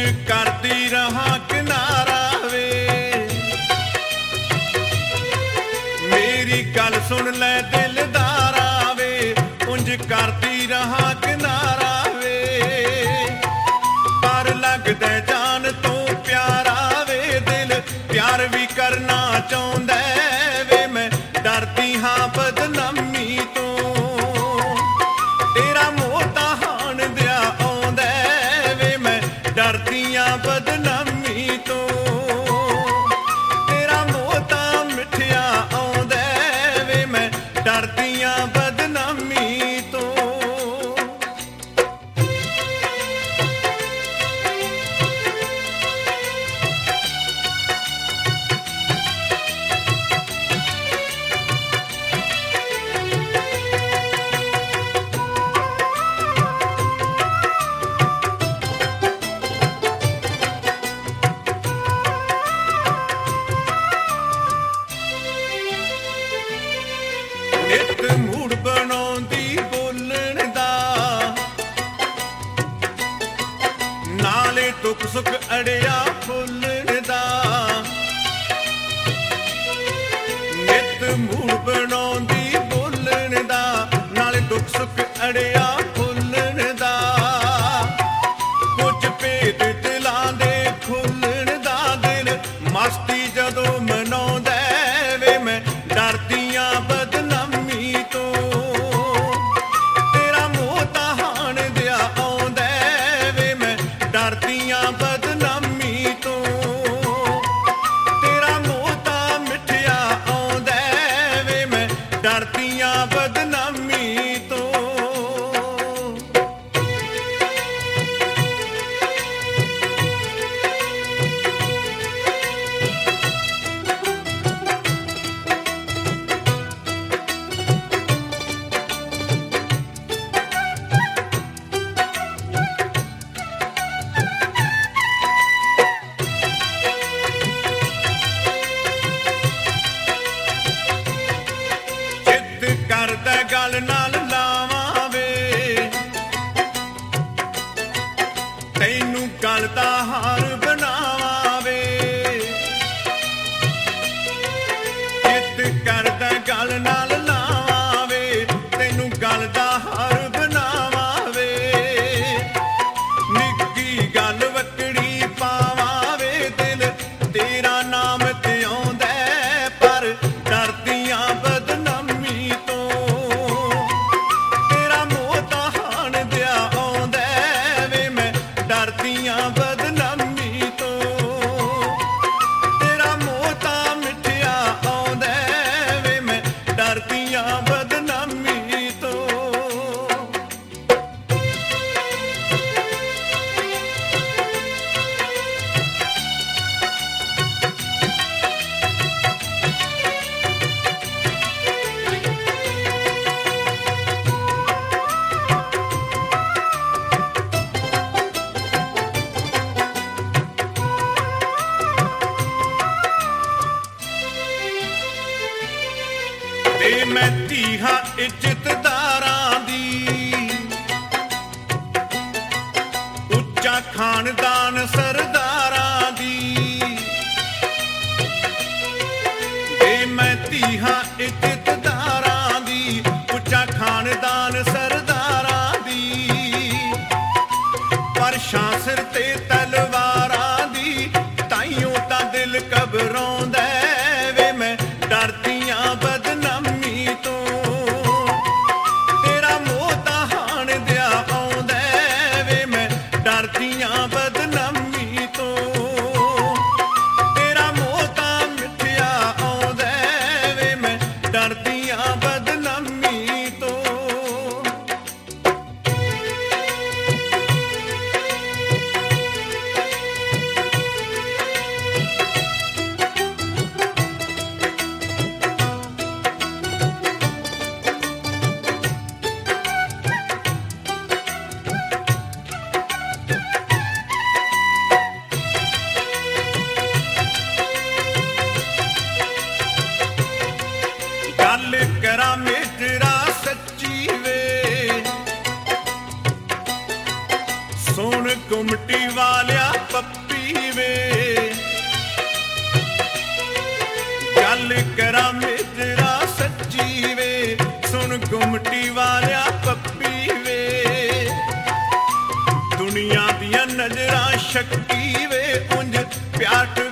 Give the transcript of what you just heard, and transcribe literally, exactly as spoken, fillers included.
ਕਰਦੀ ਰਹਾ ਕਿਨਾਰਾ ਵੇ, ਮੇਰੀ ਗੱਲ ਸੁਣ ਲੈ ਦਿਲਦਾਰਾ ਵੇ, ਉਂਝ ਕਰਦੀ ਰਹਾ ਕਿਨਾਰਾ ਵੇ, ਪਰ ਲੱਗਦਾ ਜਾਨ ਤੋਂ ਪਿਆਰਾ ਵੇ, ਦਿਲ ਪਿਆਰ ਵੀ ਕਰਨਾ ਚਾਹੁੰਦਾ ਵੇ, ਮੈਂ ਡਰਦੀ ਹਾਂ ਬਦਨਾਮੀ ਤੋਂ, ਤੇਰਾ ਮੋਹ ਤਾਂ ਹਾਣ ਦਿਆ ਆਉਂਦਾ ਵੇ, ਮੈਂ ਡਰਦੀ ਹਾਂ ਬਦਨਾਮੀ ਤੋਂ, ਤੇਰਾ ਮੋਹ ਤਾਂ ਮਿੱਠਿਆ ਆਉਂਦਾ ਵੇ, ਮੈਂ ਡਰਦੀ ਹਾਂ ਬਦਨਾਮੀ ਤੋਂ। ਨਿੱਤ ਮੂਡ ਬਣਾਉਂਦੀ ਬੋਲਣ ਦਾ, ਨਾਲੇ ਦੁੱਖ ਸੁੱਖ ਅੜਿਆ ਫੁੱਲਣ ਦਾ, ਨਿੱਤ ਮੂਡ ਬਣਾਉਂਦੀ ਬੋਲਣ ਦਾ, ਨਾਲੇ ਦੁੱਖ ਸੁੱਖ ਅੜਿਆ ਫੁੱਲਣ ਦਾ, ਕੁਝ ਭੇਦ ਦਿਲਾਂ ਦੇ ਖੁੱਲਣ ਦਾ, ਦਿਲ ਮਸਤੀ ਜਦੋਂ ਮਨਾਉਂਦਾ ਵੇ, ਮੈਂ ਡਰਦੀਆਂ ਬਦਨਾਮੀ ਤੋਂ, ਤੇਰਾ ਮੋਹ ਤਾਂ ਹਾਣ ਦਿਆ ਆਉਂਦਾ ਵੇ, ਮੈਂ ਡਰਦੀਆਂ ਬਦਨਾਮੀ ਤੋਂ, ਤੇਰਾ ਮੋਹ ਤਾਂ ਮਿੱਠਿਆ ਆਉਂਦਾ ਵੇ, ਮੈਂ ਡਰਦੀਆਂ ਬਦਨਾਮੀ ਤੋਂ। ਕਰਦਾ ਗੱਲ ਨਾਲ ਲਾਵਾਂ ਵੇ, ਤੈਨੂੰ ਗੱਲ ਦਾ ਹਾਰ ਬਣਾਵਾਂ ਵੇ, ਜਿੱਦ ਕਰਦਾ ਗੱਲ ਨਾਲ ਲਾਵਾਂ ਵੇ, ਤੈਨੂੰ ਗੱਲ ਦਾ ਹਾਰ ਬਣਾਵਾਂ ਵੇ, ਨਿੱਕੀ ਗੱਲ ਵਕੜੀ ਪਾਵਾਂ ਵੇ, ਦਿਲ ਤੇਰਾ ਨਾਮ ਤੇ ਆਉਂਦਾ ਪਰ ਡਰਦੀਆਂ ਬਦਨਾਮੀ ਤੋਂ, ਤੇਰਾ ਮੋਹ ਤਾਂ ਹਾਣ ਦਿਆ ਆਉਂਦਾ ਵੇ, ਮੈਂ ਡਰਦੀਆਂ ਬਦਨਾਮੀ ਤੋਂ, ਤੇਰਾ ਮੋਹ ਤਾਂ ਮਿੱਠਿਆ ਆਉਂਦਾ ਵੇ, ਮੈਂ ਡਰਦੀਆਂ ਬਦਨਾਮੀ ਤੋਂ। ਤੇ ਮੈਂ ਧੀ ਹਾਂ ਇੱਜ਼ਤਦਾਰਾਂ ਦੀ, ਉੱਚਾ ਖਾਨਦਾਨ ਸਰਦਾਰਾਂ ਦੀ, ਤੇ ਮੈਂ ਧੀ ਹਾਂ ਇੱਜ਼ਤਦਾਰਾਂ ਦੀ, ਉੱਚਾ ਖਾਨਦਾਨ ਸਰਦਾਰਾਂ ਦੀ, ਪਰ ਛਾਂ ਸਿਰ ਤੇ ਤਲਵਾਰਾਂ ਦੀ, ਤਾਈਓ ਤਾਂ ਦਿਲ ਘਬਰਾਉਂਦਾ ਵੇ, ਮੈਂ ਡਰਦੀਆਂ ਬਦਨਾਮੀ ਤੋਂ, ਤੇਰਾ ਮੋਹ ਤਾਂ ਹਾਣ ਦਿਆ ਆਉਂਦਾ ਵੇ, ਮੈਂ ਡਰਦੀਆਂ ਬਦਨਾਮੀ ਤੋਂ, ਤੇਰਾ ਮੋਹ ਤਾਂ ਮਿੱਠਿਆ ਆਉਂਦਾ ਵੇ, ਮੈਂ ਡਰਦੀਆਂ ਬਦਨਾਮੀ ਤੋਂ। ਸੁਣ ਕੁਮਟੀ ਵਾਲਿਆ ਪੱਪੀ ਵੇ, ਗੱਲ ਕਰਾਂ ਮੇਜਰਾ ਸੱਚੀ ਵੇ, ਸੁਣ ਕੁਮਟੀ ਵਾਲਿਆ ਪੱਪੀ ਵੇ। ਦੁਨੀਆ ਦੀਆਂ ਨਜ਼ਰਾਂ ਸ਼ੱਕੀ ਵੇ, ਉਂਝ ਪਿਆਟ